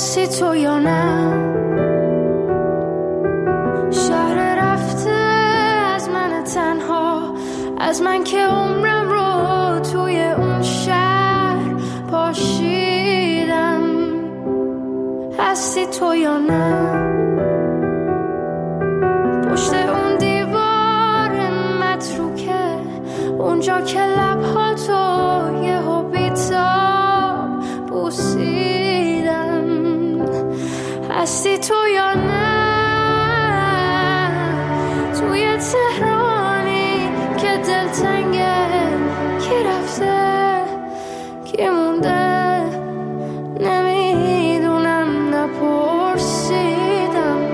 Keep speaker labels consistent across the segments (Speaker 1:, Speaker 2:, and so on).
Speaker 1: هستی تو یا نه؟ شهر رفته از من تنها، از من که عمرم رو توی اون شهر پاشیدم. هستی تو یا نه؟ پشت اون دیوار متروکه، اونجا که لبها تو یهو بی‌تاب بوسیدم. هستی تو یا نه؟ توی تهرانی که دلتنگه، کی رفته کی مونده نمیدونم، نپرسیدم.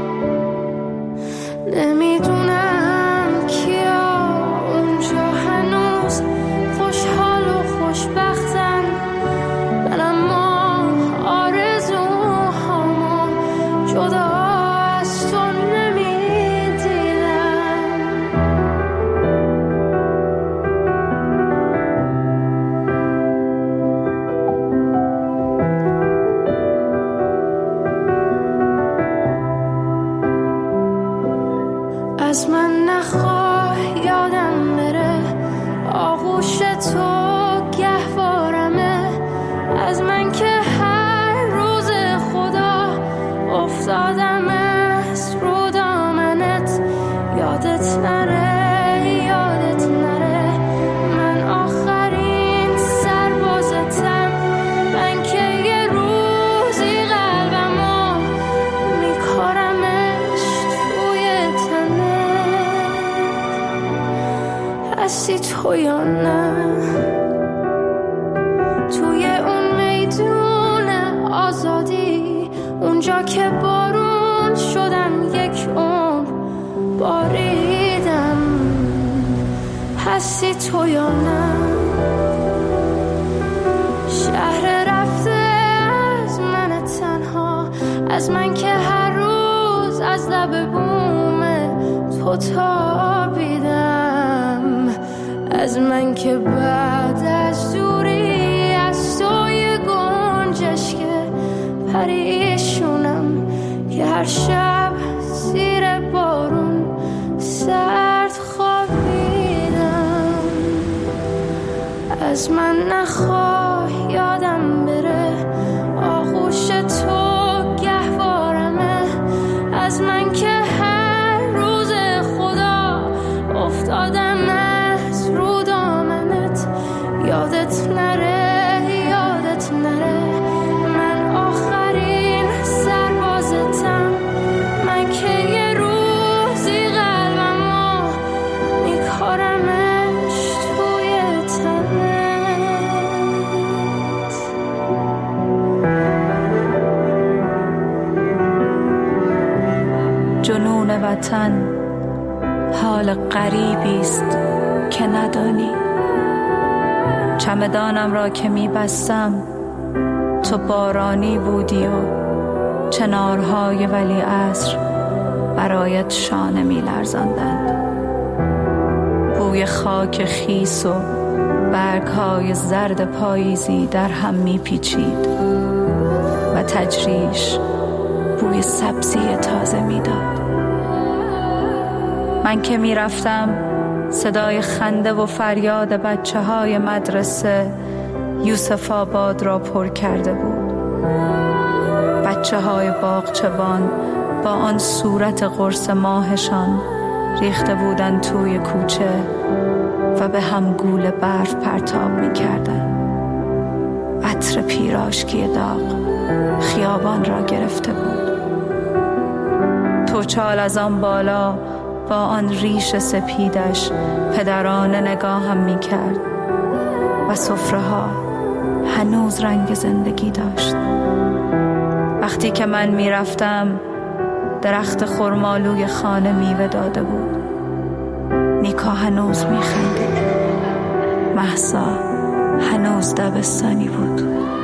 Speaker 1: نمیدونم کیا اونجا هنوز خوشحال و خوشبختن، من اما آرزوهامو جدا از تو نمیدیدم. از من نخواه یادم بره، آغوش تو گهوارمه. از من که هر روز خدا افتادم از رو دامنت. یادت نره یادت نره، من آخرین سربازتم. من که یه روزی قلبمو میکارمش توی تنت. هستی تو یا نه؟ توی اون میدون آزادی، اونجا که بارون شدم یک عمر باریدم. هستی تو یا نه؟ شهر رفته از من تنها، از من که هر روز از لب بوم تو تابیدم. از من که بعد از دوری از تو یه گنجشک پریشونم، که هر شب زیر بارون سرد خوابیدم. از من نخواه یادم بره، آغوش تو گهوارمه. از من که هر روز خدا افتادم از رو دامنت. یادت نره یادت نره، من آخرین سربازتم. من که یه روزی قلبمو میکارمش توی تنت.
Speaker 2: جنون وطن حال غریبیست که ندانی. چمدانم را که میبستم تو بارانی بودی و چنارهای ولیعصر برایت شانه میلرزاندند. بوی خاک خیس و برگهای زرد پاییزی در هم میپیچید و تجریش بوی سبزی تازه میداد. من که میرفتم صدای خنده و فریاد بچه های مدرسه یوسف آباد را پر کرده بود. بچه های باغچبان با آن صورت قرص ماهشان ریخته بودند توی کوچه و به هم گول برف پرتاب می کردن. عطر پیراشکی داغ خیابان را گرفته بود. توچال از آن بالا با آن ریش سپیدش پدرانه نگاهم می کرد و سفره ها هنوز رنگ زندگی داشت. وقتی که من می رفتم درخت خرمالوی خانه میوه داده بود. نیکا هنوز می خندید. مهسا هنوز دبستانی بود.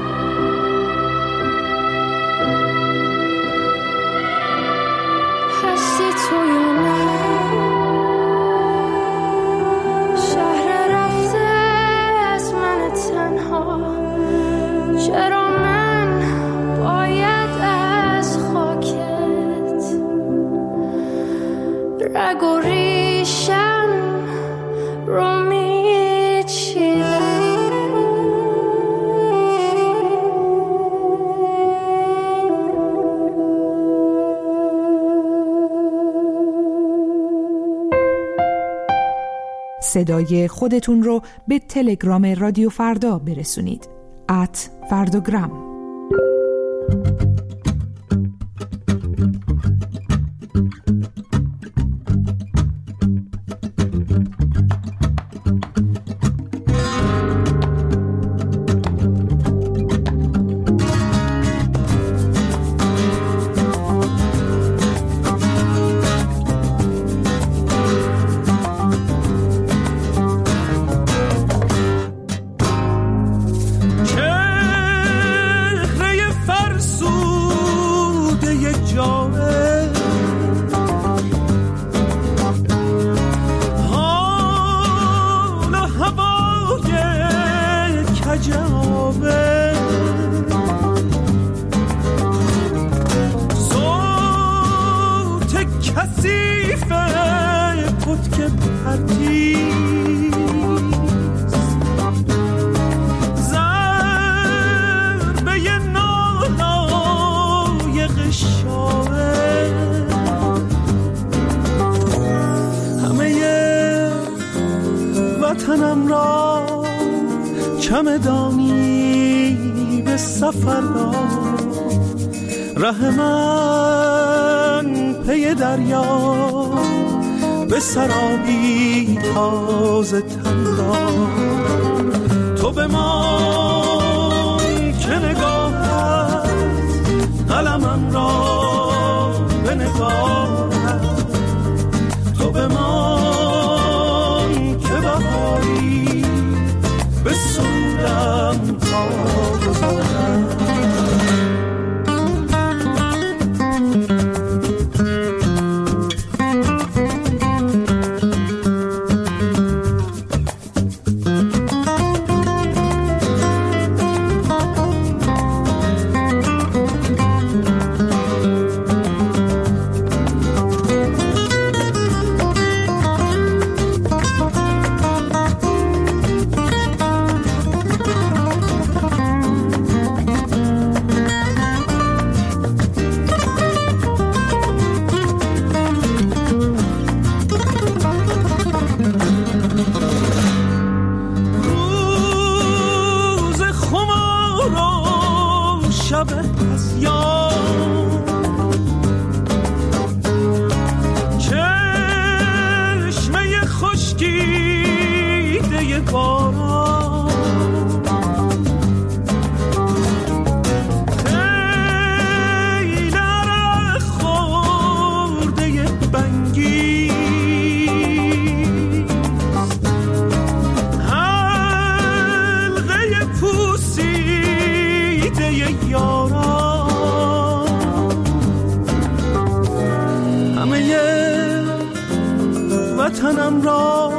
Speaker 1: هستی تو یا نه؟ شهر رفته از من تنها، چرا من باید
Speaker 3: صدای خودتون رو به تلگرام رادیو فردا برسونید. @فردوگرام.
Speaker 4: وطنم را چمدانی به سفر دار، ره من پی دریا به سرابی تازه تن دار. تو به من که نگاهت قلمم را به نگاهت، تو به من که بهاری به سودم تا گذارم. وطنم را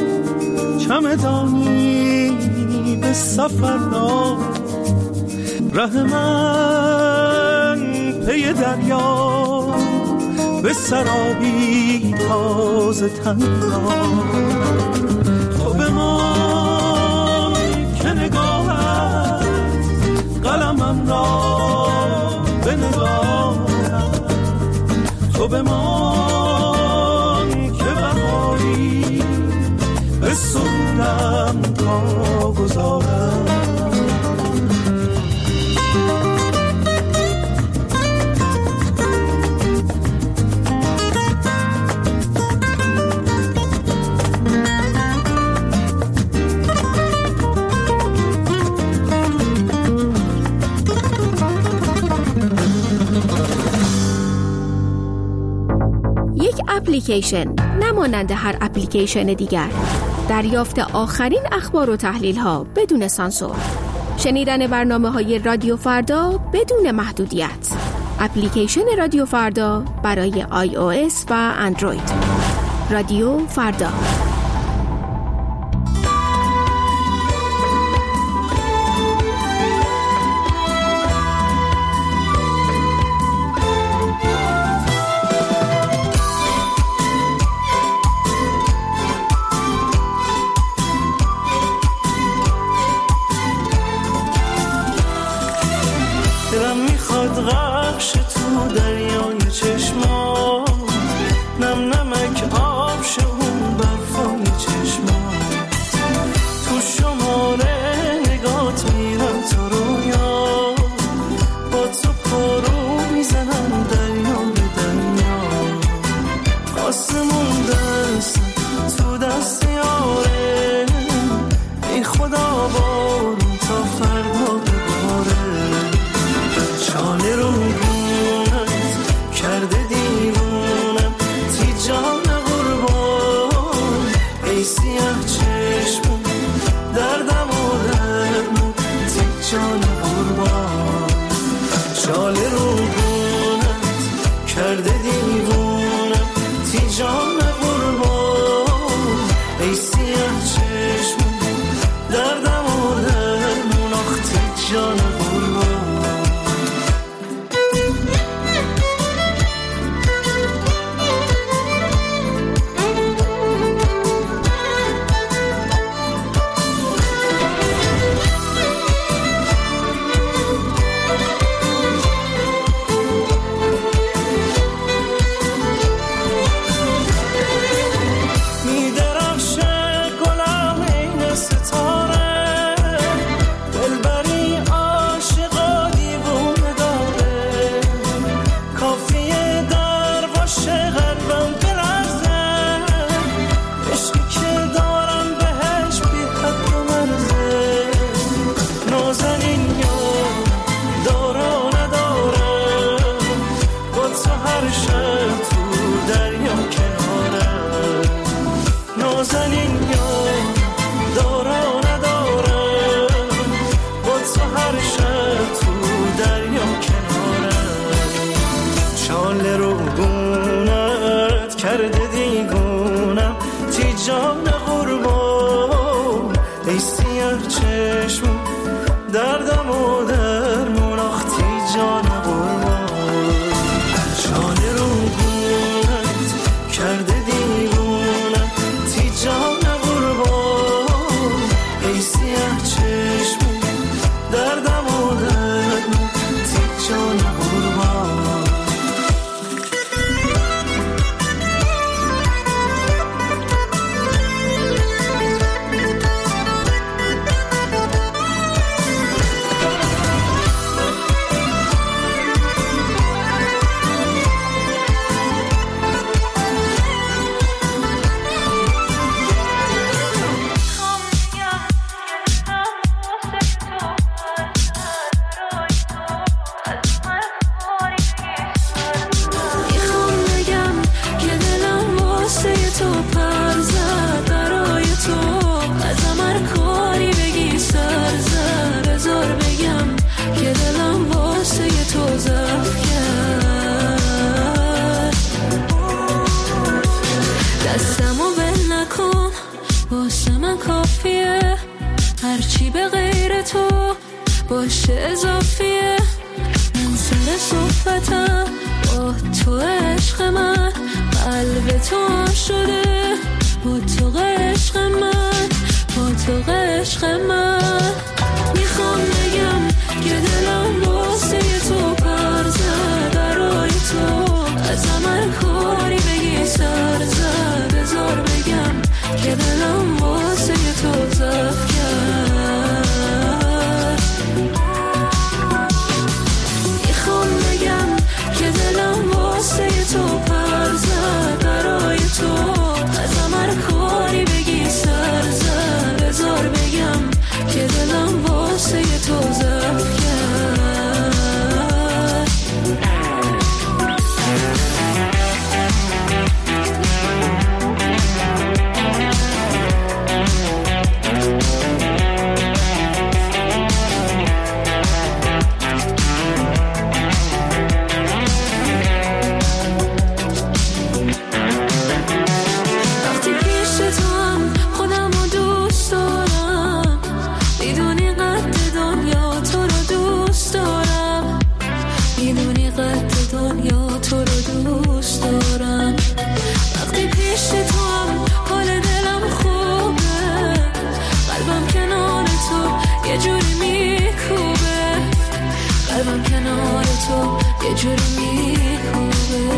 Speaker 4: چمدانی به سفر دار، ره من پی دریا به سرابی تازه تن دار. تو به من که نگاهت قلمم را به نگاهت، تو به من که بهاری به سودم تا گذارم.
Speaker 5: اپلیکیشن نمانند هر اپلیکیشن دیگر، دریافت آخرین اخبار و تحلیل ها بدون سانسور، شنیدن برنامه‌های رادیو فردا بدون محدودیت. اپلیکیشن رادیو فردا برای iOS و اندروید. رادیو فردا.
Speaker 4: غرقش تو دریای چشما، نم نمک آب شه اون برفای چشما. بارون تا فردا بباره، شانه رو گونت کرده دیوونم، تی جان قربان ای سیاه چشمون دردم و درمون، تی جان قربان شانه رو گونت کرده دیوونم، تی جان قربان ای سیاه چشمون دردم و درمون، آخ تی جان قربان. جان قربان ای سیاه چشمون دردم و درمون، آخ تی جان قربان شانه رو گونت کرده دیوونم، تی جان قربان ای سیاه چشمون دردم و درمون، تی جان قربان.
Speaker 1: هرچی به غیر تو باشه اضافیه، من سر صحبتم با تو عشق من، قلب تو شده با تو عشق من، با تو عشق من. میخوام بگم که دلم واسه تو پر زد، برای تو از هر کاری بگی سر زد، بذار بگم که دلم واسه تو ضعف کرد. میخوام بگم که دلم واسه تو پر زد، برای تو از هر کاری بگی سر زد، بذار بگم که دلم واسه تو ضعف کرد. یه جوری میخوبه.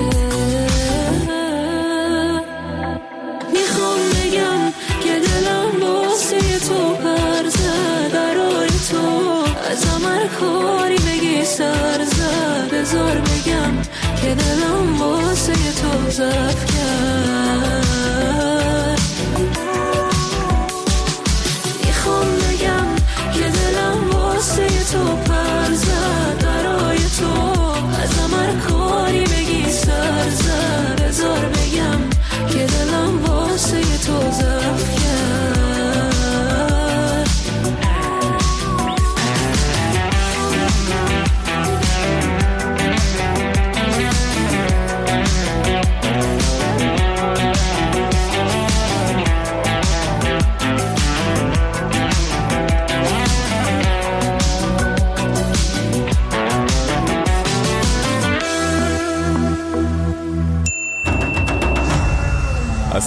Speaker 1: میخوام بگم که دلم واسه تو پر زد، برای تو از هر کاری بگی سر زد، بذار بگم که دلم واسه تو ضعف کرد. میخوام بگم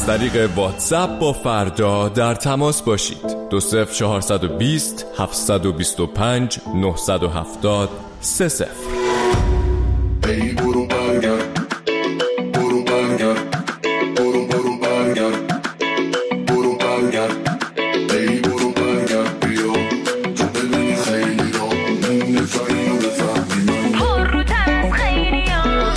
Speaker 6: طریق واتساپ با فردا در تماس باشید. 20420 725 970 30.
Speaker 7: ای برو برگرد، برو برگرد، برو برگرد، برو برگرد، ای برو برگرد بیا تو ببینی خیلی را نفهمی و بفهمی من پر رو تر خیلی ها.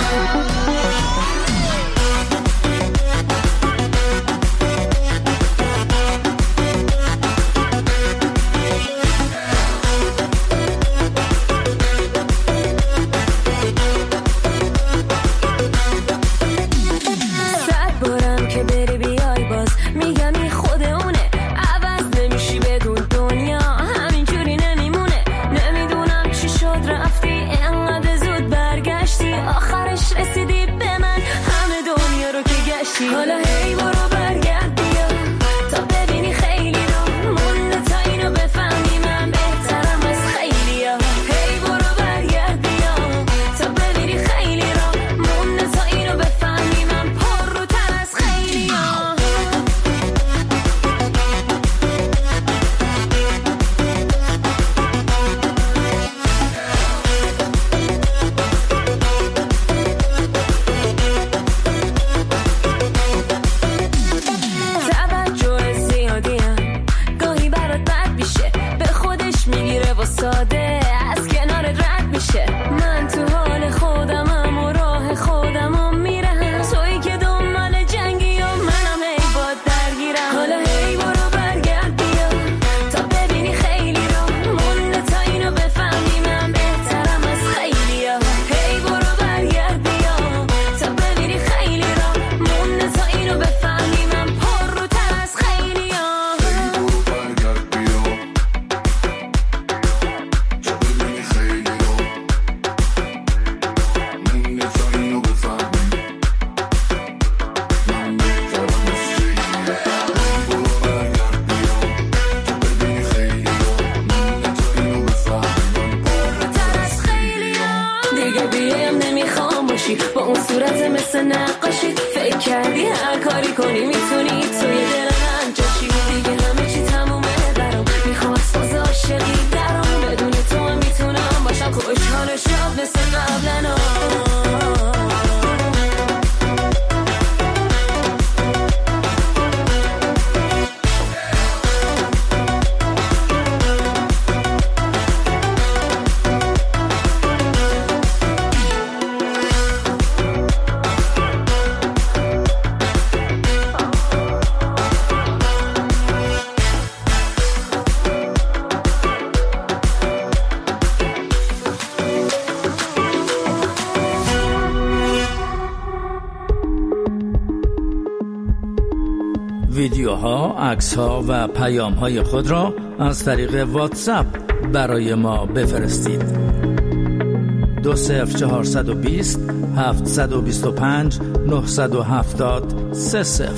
Speaker 1: حالا هی برو برگرد بیا تا ببینی خیلی رو مونده تا اینو بفهمی من بهترم از خیلی ها. هی برو برگرد بیا تا ببینی خیلی رو مونده تا اینو بفهمی من پر رو تر از خیلی ها. ساده از کنارت رد میشه. من تو حال خودمم و راه خودمم میرم، تویی که دنبال جنگی و منم هی باد درگیرم. حالا هی برو برگرد بیا تا ببینی خیلی رو مونده تا اینو بفهمی من بهترم از خیلی ها. هی برو برگرد بیا تا ببینی خیلی رو مونده تا اینو بفهمی من پر رو تر از خیلی ها. با اون صورت مثل نقاشی فکر کردی هر کاری کنی میتونی توی دل من جاشی. دیگه همه چی تمومه برام، میخوام از فاز عاشقی درام، بدون تو هم میتونم باشم خوشحال و شاد مثل قبلنا.
Speaker 8: ویدیوها، عکس‌ها و پیام‌های خود را از طریق واتساپ برای ما بفرستید. 20420 725 970 30.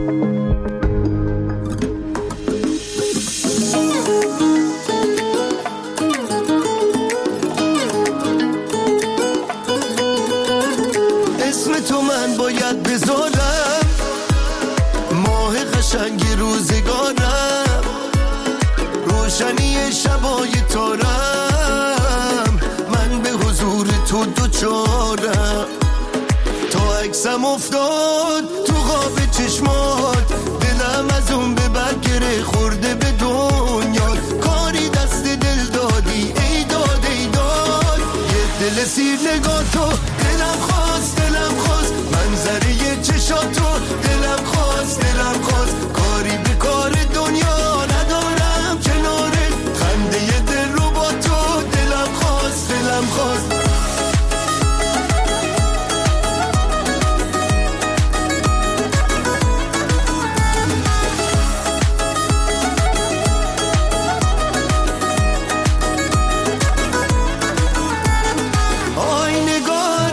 Speaker 4: اسم تو من باید بذارم، ماه قشنگی روزگارم، روشنی شبای تارم، من به حضور تو دوچارم. تا عکسم افتاد تو قاب چشمات، دلم از اون به برگره خورده به دنیا. کاری دست دل دادی ای داد ای داد، یه دل سیر نگاه تو دلم خواست منظره چشاتو دلم خواست کاری به کار دنیا ندارم کنارت، خنده دل رو با تو دلم خواست آی نگاه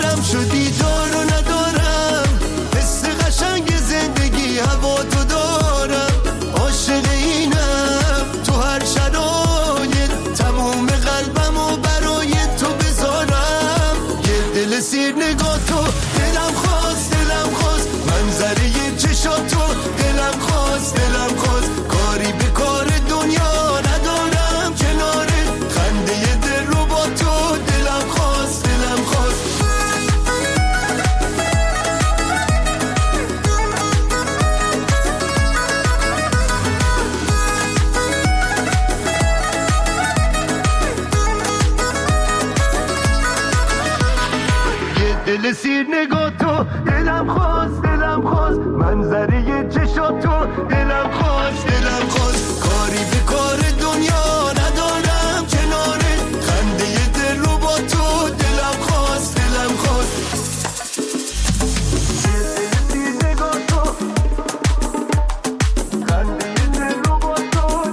Speaker 4: سیر نگاه تو دلم خواست منظره چشات تو دلم خواست کاری به کار دنیا ندارم کنارت خنده دل رو با تو دلم خواست سیر نگاه تو خنده دل رو با تو.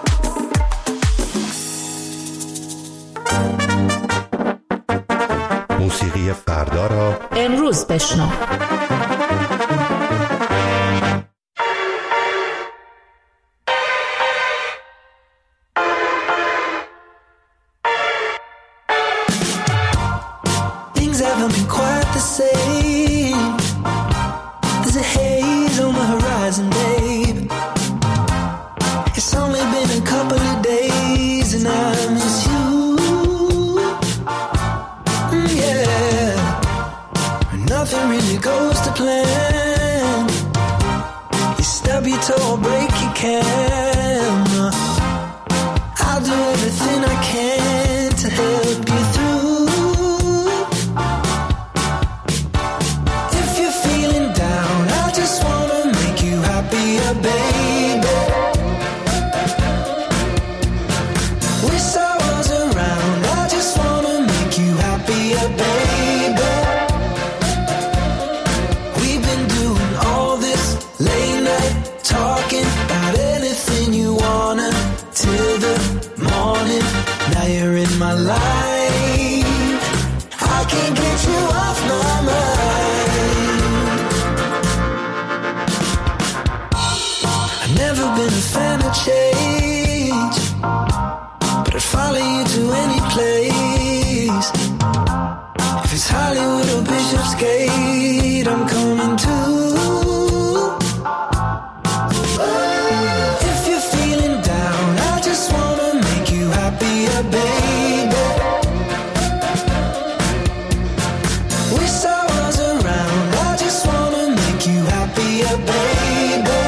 Speaker 9: موسیقی فردا را
Speaker 10: امروز بشنو.
Speaker 11: Things haven't been quite the same. There's a haze on the horizon, babe. It's only been a couple of days and I miss you. Yeah, nothing really goes to plan. You stub your toe, break your camera. I'll do everything I can to help you through. If you're feeling down, I just wanna make you happier, baby. Wish I was around, I just wanna make you happier, baby. We've been doing all this late night talking about anything you wanna till the morning. Now you're in my life, I can't get you off my mind. I've never been a fan of change, but I'd follow you to any place. If it's Hollywood or Bishopsgate, I'm coming too. If you're feeling down, I just wanna make you happier, baby. Wish I was around, I just wanna make you happier, baby.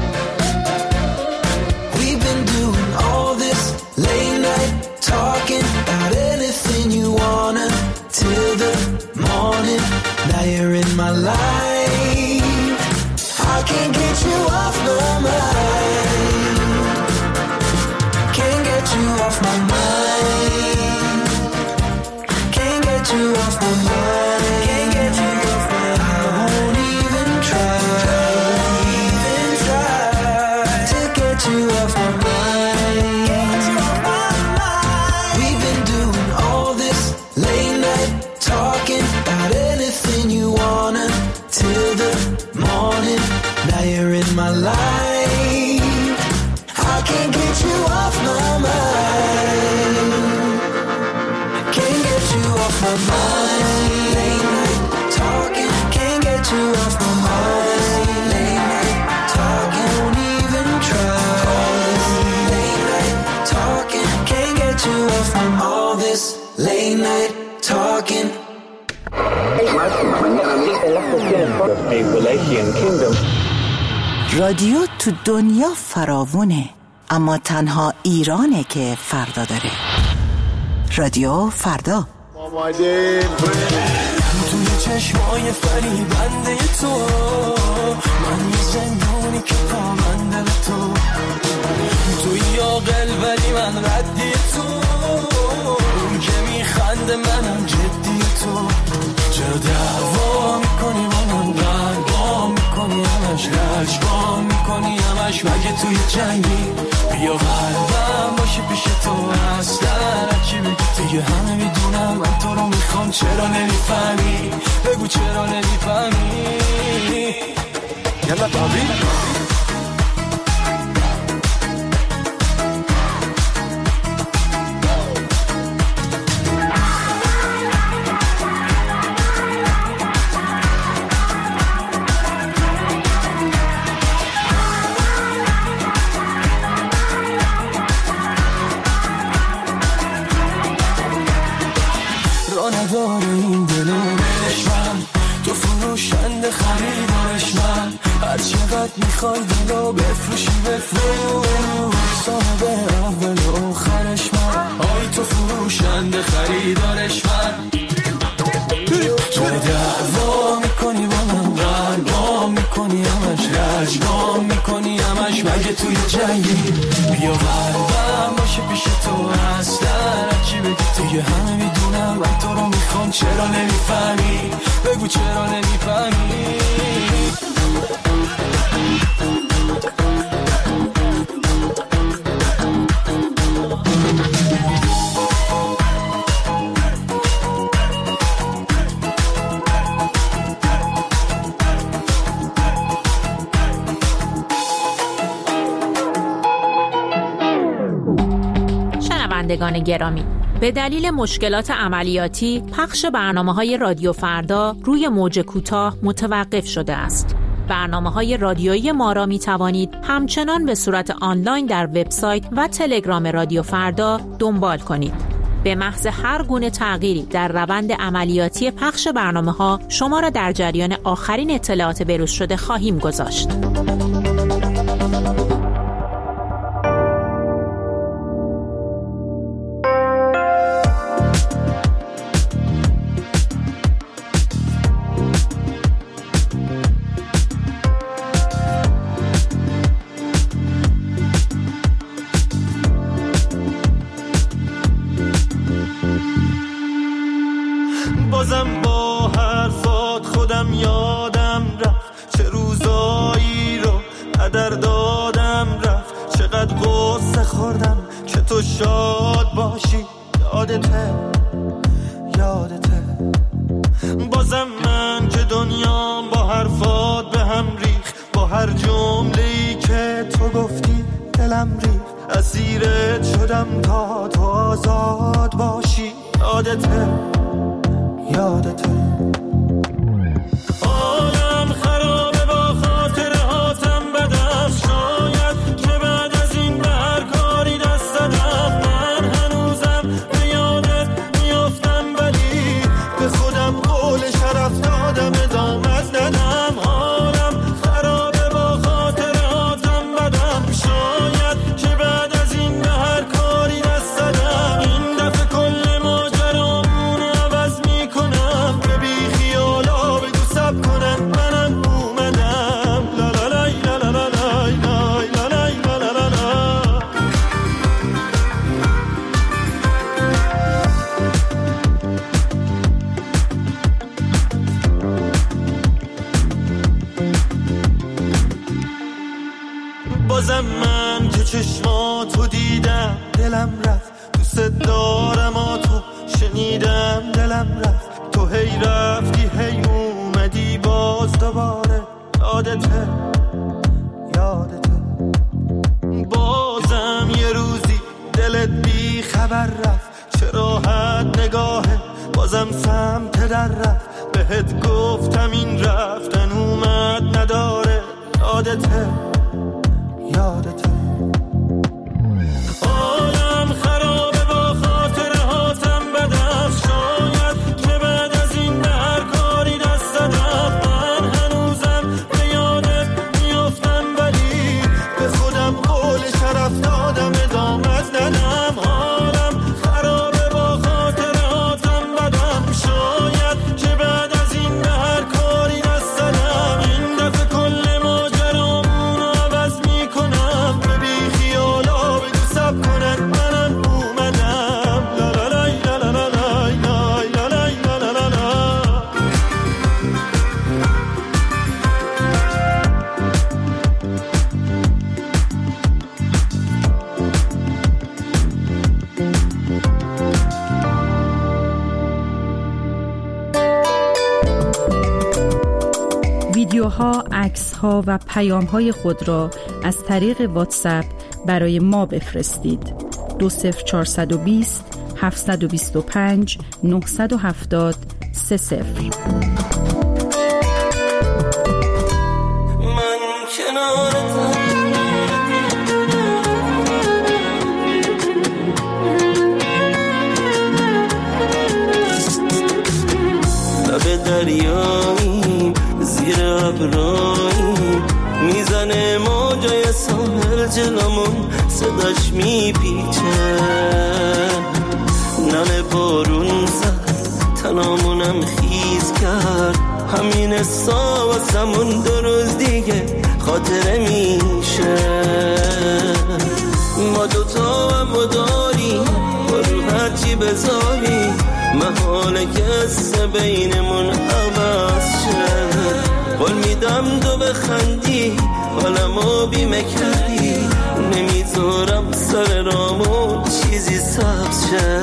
Speaker 11: We've been doing all this late night talking about anything you wanna till the morning. Now you're in my life, I can't get you off my mind. Can't get you off my mind. Can't get you off my mind. Can't get you off my mind. I won't even try to get you off my mind. We've been doing all this late night talking about anything you wanna till the morning. Now you're in my life, I can't get you off my mind. Can't get you off my mind. Late night talking, can't get you off my mind. Late night talking, won't even try. Late night talking, can't get you off from all this late night talking.
Speaker 12: رادیو تو دنیا فراوونه، اما تنها ایرانه که فردا داره. رادیو فردا.
Speaker 11: توی چشمای فریبنده تو من یه زندانی که پامنده به تو. توی عاقل ولی من ردی تو، اون که میخنده منم جدی تو. چرا دعوا میکنی با من، قلبا میکنی همش، رجبا میکنی همش، مگه توی جنگی بیا قلبم باشه پیش تو. اصلا چی بگی دیگه همه میدونم من تو رو میخوام، چرا نمیفهمی بگو چرا نمیفهمی. یلا بابی نداره این دل من، تو فروشنده خریدارش من. هر چقدر میخوای دلو بفروشی بفروش، صاحب اول و آخرش من. آی تو فروشنده خریدارش من. تو که همه میدونم من تو رو میخوام، چرا نمیفهمی؟ بگو چرا نمیفهمی؟
Speaker 10: شنوندگان گرامی، به دلیل مشکلات عملیاتی پخش برنامه‌های رادیو فردا روی موج کوتاه متوقف شده است. برنامه‌های رادیویی ما را می‌توانید همچنان به صورت آنلاین در وبسایت و تلگرام رادیو فردا دنبال کنید. به محض هر گونه تغییری در روند عملیاتی پخش برنامه‌ها شما را در جریان آخرین اطلاعات بروز شده خواهیم گذاشت.
Speaker 4: بازم با حرفات خودم یادم رفت، چه روزایی رو هدر دادم رفت، چقدر غصه خوردم که تو شاد باشی. یادته بازم من که دنیام با حرفات به هم ریخ، با هر جمله‌ای که تو گفتی دلم ریخ، اسیرت شدم تا تو آزاد باشی. یادته عالم خرابه با خاطره هاتم بدست، شاید که بعد از این به هر کاری دست دادم، من هنوزم به یادت میافتم، ولی به خودم قول شرف دادم ادامت ندم. عالم خرابه با خاطره هاتم بدم، شاید که بعد از این به هر کاری دست دادم، این دفعه کل ماجرامون عوض میکنم، به بی خیالا بگو سب کنن منم اومدم. لا لا لای لا لا لا لای لای لا لای لا لا لا لا. بازم من که چشماتو دیدم دلم رفت، دوست دارم تو شنیدم دلم رفت، تو هی رفتی هی اومدی باز دوباره. یادته بازم یه روزی دلت بی خبر رفت، چه راحت نگاهه بازم سمت در رفت، بهت گفتم این رفتن اومد نداره. یادته عالم خرابه با خاطره هاتم بدست، شاید که بعد از این به هر کاری دست دادم، من هنوزم به یادت میافتم، ولی به خودم قول شرف دادم ادامت ندم. عالم خرابه با خاطره هاتم بدم، شاید که بعد از این به هر کاری دست دادم، این دفعه کل ماجرامون عوض میکنم، به بی خیالا بگو سب کنن منم اومدم. لا لا لای لا لا لا لای لای لا لای لا لا لا لا.
Speaker 2: ویدیوها، عکس‌ها و پیام‌های خود را از طریق واتساپ برای ما بفرستید. 20420 725 970 30.
Speaker 4: من کنارتم، لب دریاییم زیر ابراییم، میزنه موجای ساحل جلومون، صداش میپیچه، نم بارون زد تنامونم خیز کرد، همین حسا واسمون 2 روز دیگه خاطره میشه. ما دوتا هم داریم با رو هرچی به بذاری محاله که قصه بینمون عوض شه. قول میدم تو بخندی حالمو بیمه کردی، نمیذارم سر رامون چیزی سبز شه.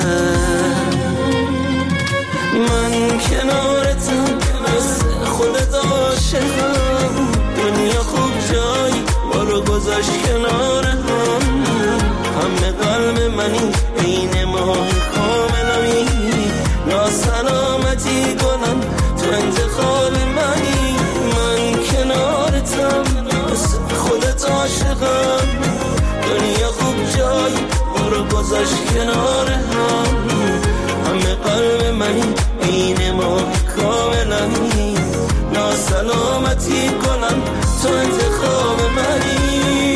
Speaker 4: من کنارتم مثل خودت عاشقم، دنیا خوب جایی ما رو گذاشت کنار هم. همه قلب منی این ماه کاملمی، ناسلامتی گلم تو انتخاب منی. من کنارتم مثل خودت عاشقم، دنیا خوب جایی ما رو گذاشت کنار هم. همه قلب منی این ماه کاملمی، ناسلامتی کنم تو انتخاب منی.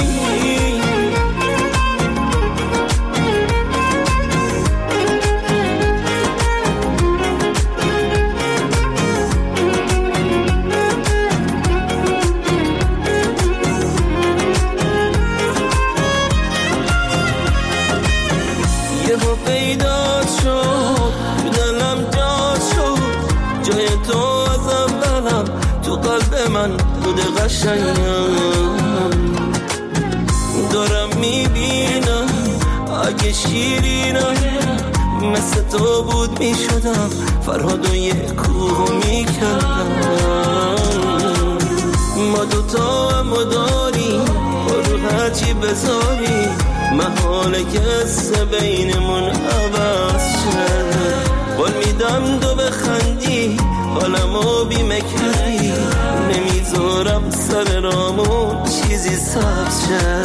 Speaker 4: یهو پیدا شد تو دلم جا شد، جای تو از اولم تو قلب من بوده قشنگم. دارم میبینم اگه شیرینم مثل تو بود میشدم، فرهاد و یه کوه میکردم. ما دوتا هم داریم رو هرچی بذاری محاله که قصه بینمون عوض شه. قول میدم تو بخندی حالمو بیمه کردی، نمیذارم سر رامون چیزی سبز شه.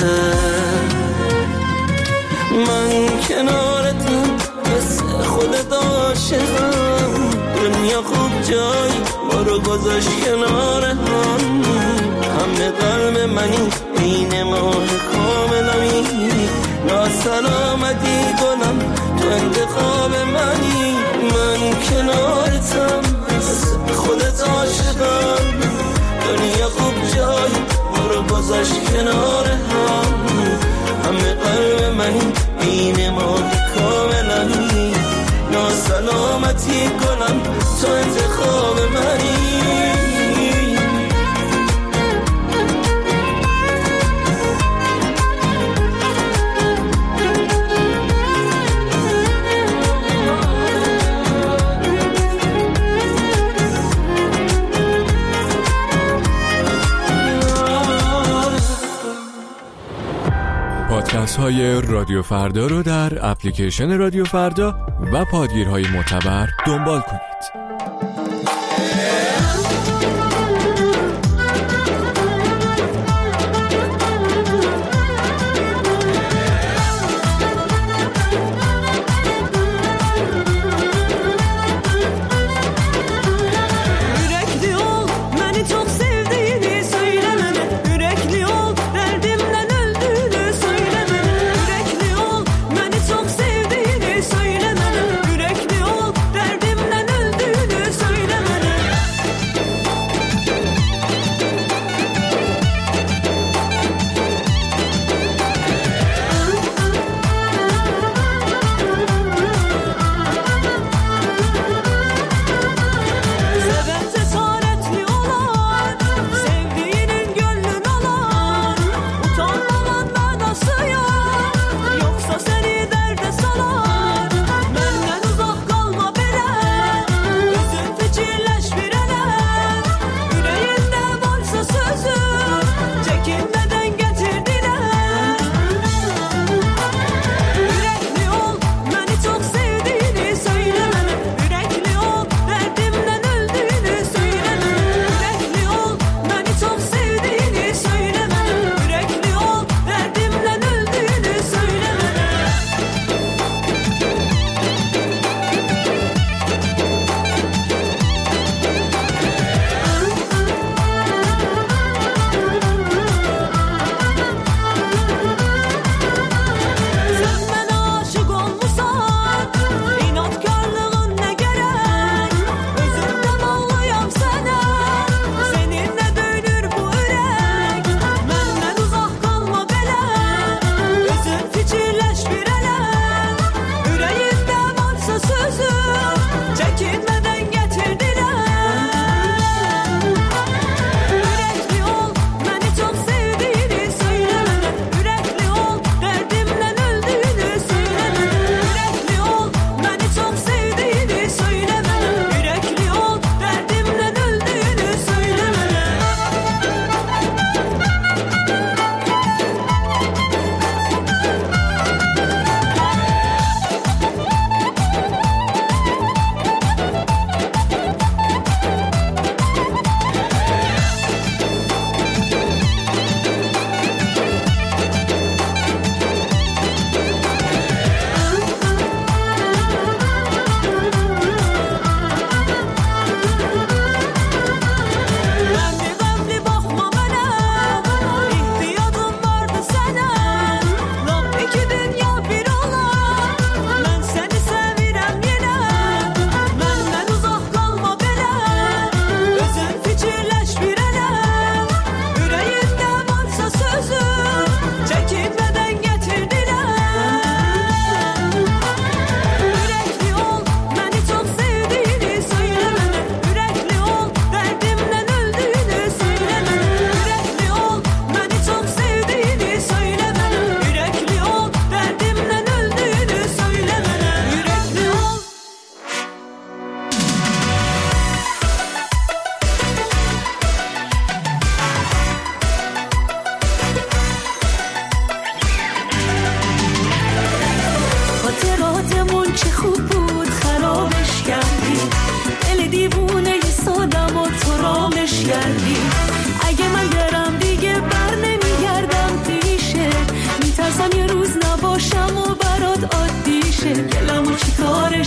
Speaker 4: من کنارتم مثل خودت عاشقم، دنیا خوب جایی ما رو گذاشت کنار هم. همه قلب منی این ماه کاملمی، ناسلامتی گلم تو انتخاب منی. من کنارتم مثل خودت عاشقم، دنیا خوب جایی ما رو گذاشت کنار هم. همه قلب منی این ماه کاملمی، ناسلامتی گلم تو انتخاب منی.
Speaker 6: پادکست های رادیو فردا رو در اپلیکیشن رادیو فردا و پادگیرهای معتبر دنبال کنید.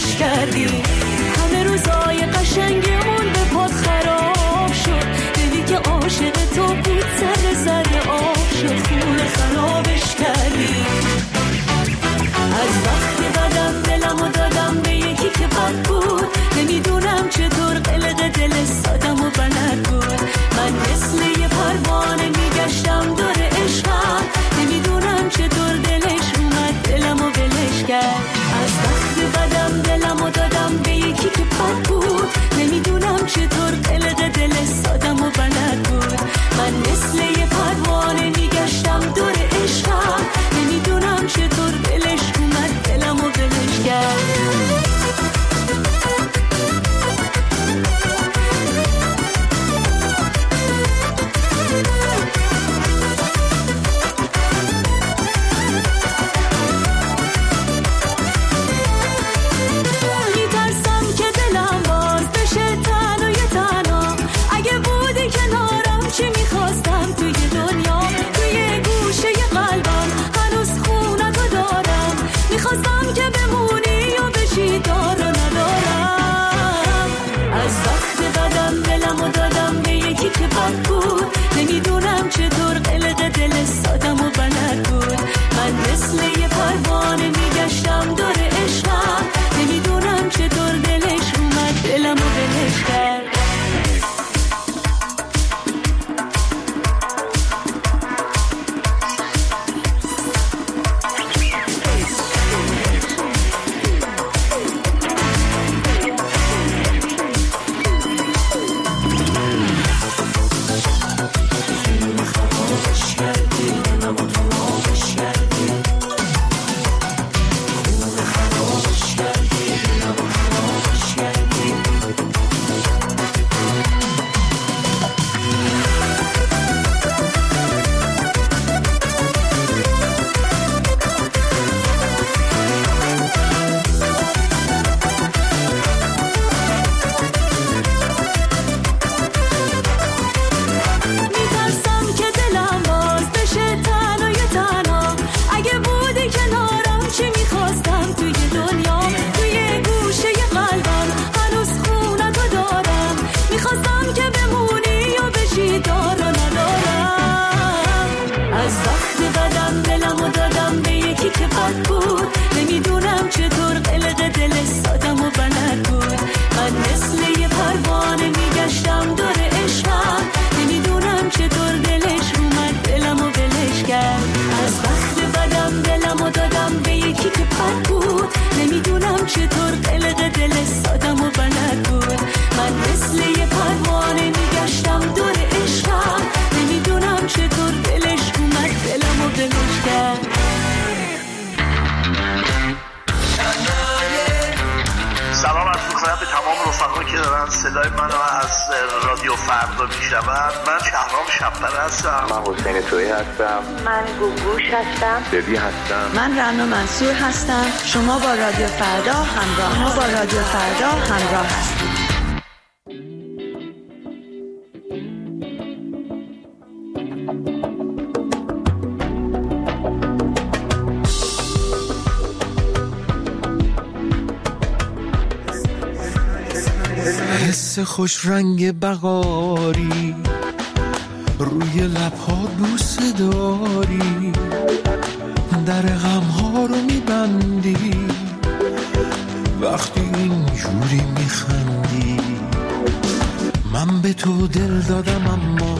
Speaker 1: ولش کردی. همه روزای قشنگمون به پات خراب شد. دلی که عاشق تو بود ذره آب شد. خونه خرابش کردی. از وقت بدم دلمو دادم به یکی که بد بود. نمیدونم چطور قلق دل سادم و بلد بود. من مثل یه پروانه میگشتم دور عشقم. نمیدونم چطور دلش اومد دلمو ولش کرد. از وقت بدم دلمو دادم به یکی که بد بود. نمیدونم چطور قلق دل سادم و بلد بود. من مثل یه پروانه میگشتم دور عشقم. نمیدونم چطور دلش اومد دلمو ولش کرد. که بد بود. نمیدونم چطور قلق دل سادم و بلد بود. من مثل یه پروانه میگشتم دور عشقم. نمیدونم چطور دلش اومد دلمو ولش کرد. چطور قلق دل سادم و بلد بود. من مثل یه پروانه میگشتم دور عشقم. نمیدونم چطور دلش اومد دلمو ولش کرد.
Speaker 13: سلام عرض می‌کنم به تمام رفقایی که دارن صدای منو از رادیو فردا میشنون. من شهرام شب‌پره هستم.
Speaker 14: من حسین تویی هستم.
Speaker 15: من گوگوش هستم.
Speaker 14: دبی هستم.
Speaker 16: من رنا منصور هستم. شما با رادیو فردا همراه هستید.
Speaker 17: حس خوش رنگ بهاری روی لب‌ها بوسه داری. در غم‌ها رو می‌بندی وقتی اینجوری می‌خندی. من به تو دل دادم اما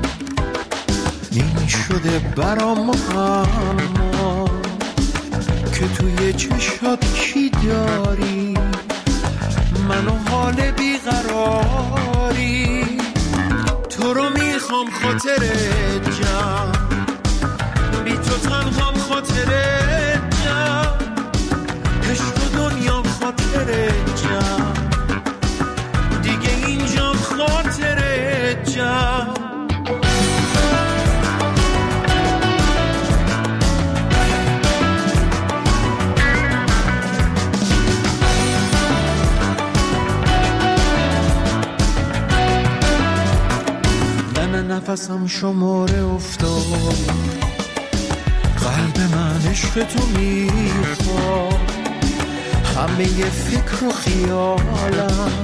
Speaker 17: این شده برام اما که توی چشات چی داری. منو حال بیقراری تو رو میخوام خاطرت جم. بی تو تنهام خاطرت جم. عشق و دنیام خاطرت جم. دیگه اینجام خاطرت جم. نفسم شماره افتاد. قلب من عشق تو میخواد. همه فکر و خیالم،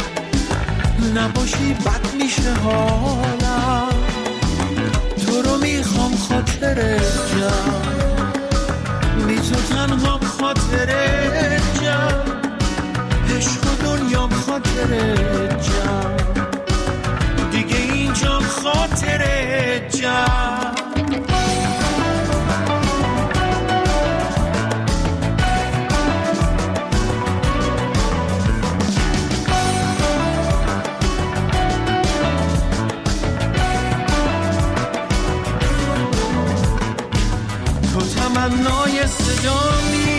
Speaker 17: نباشی بد میشه حالم. تو رو میخوام خاطر جمع، بی تو تنهام خاطر جمع، عشق و دنیام خاطر جمع، دیگه اینجام خاطر جمع. تمنای صدامی،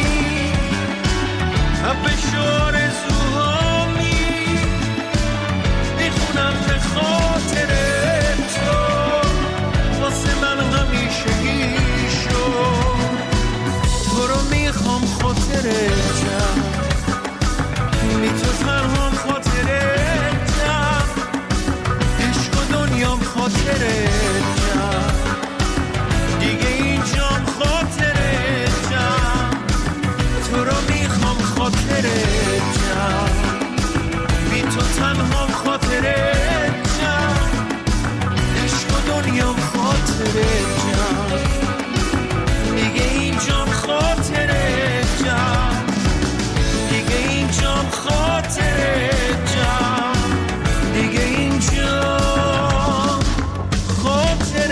Speaker 17: حبش آرزوهامی، میخونم به خاطر تو، واسه من همیشه ایشو. تو رو میخوام خاطر جمع، بی تو تنهام خاطر جمع، عشق و دنیام خاطر جمع، دیگه اینجام خاطر جمع. تو رو میخوام خاطر جمع، بی تو تنهام خاطر جمع، عشق و دنیام خاطر جمع، دیگه اینجام خاطر جمع، دیگه اینجام خاطر جمع، دیگه اینجام خاطر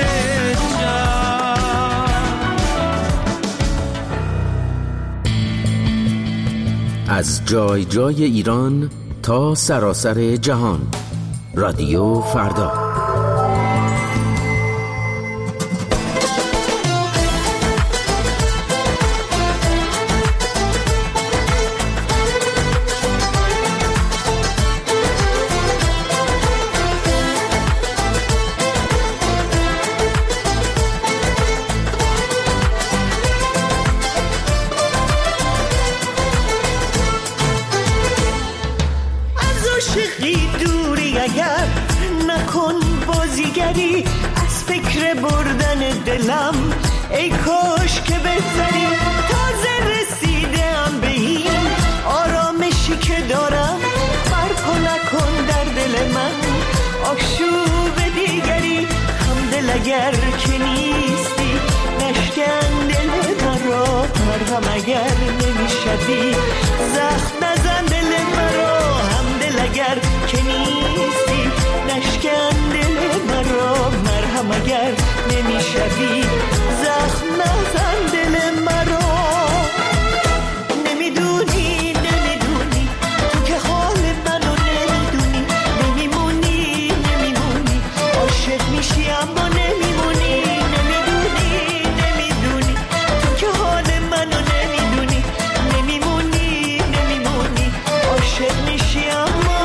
Speaker 18: از جای جای ایران تا سراسر جهان، رادیو فردا.
Speaker 11: دلم ای کاش که بهتری، تازه رسیدم به این آرامشی که دارم. برپا نکن در دل من آشوب دیگری، همدل اگر که نیستی نشکن دل مرا، مرهم اگر نمیشدی زخم نزن دل مرا، همدل اگر که نیستی نشکن دل مرا، مرهم اگر نمیشوی زخم نزن دل مرا. نمیدونی تو که حال منو نمیدونی، نمیمونی عاشق میشی اما نمیمونی. نمیدونی تو که حال منو نمیدونی، نمیمونی عاشق میشی اما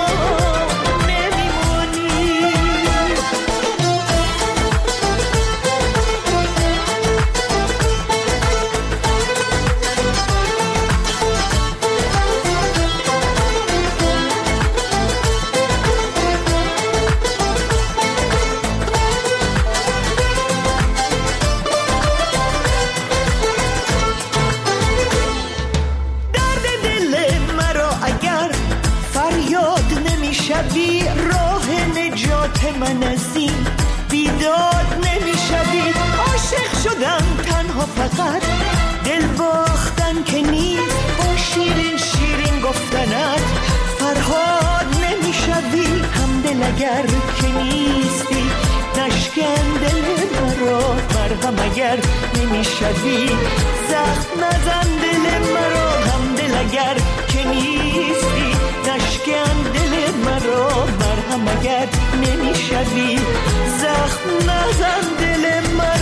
Speaker 11: من از این بیداد نمیشوی. عاشق شدم تنها فقط دل باختن که نیست، با شیرین گفتنت فرهاد نمیشوی. همدل اگر که نیستی نشکن دل مرا، مرهم اگر نمیشوی زخم نزن دل مرا، همدل اگر که نیستی نشکن دل مرا، مرهم اگر نمیشوی زخم نزن دل مرا.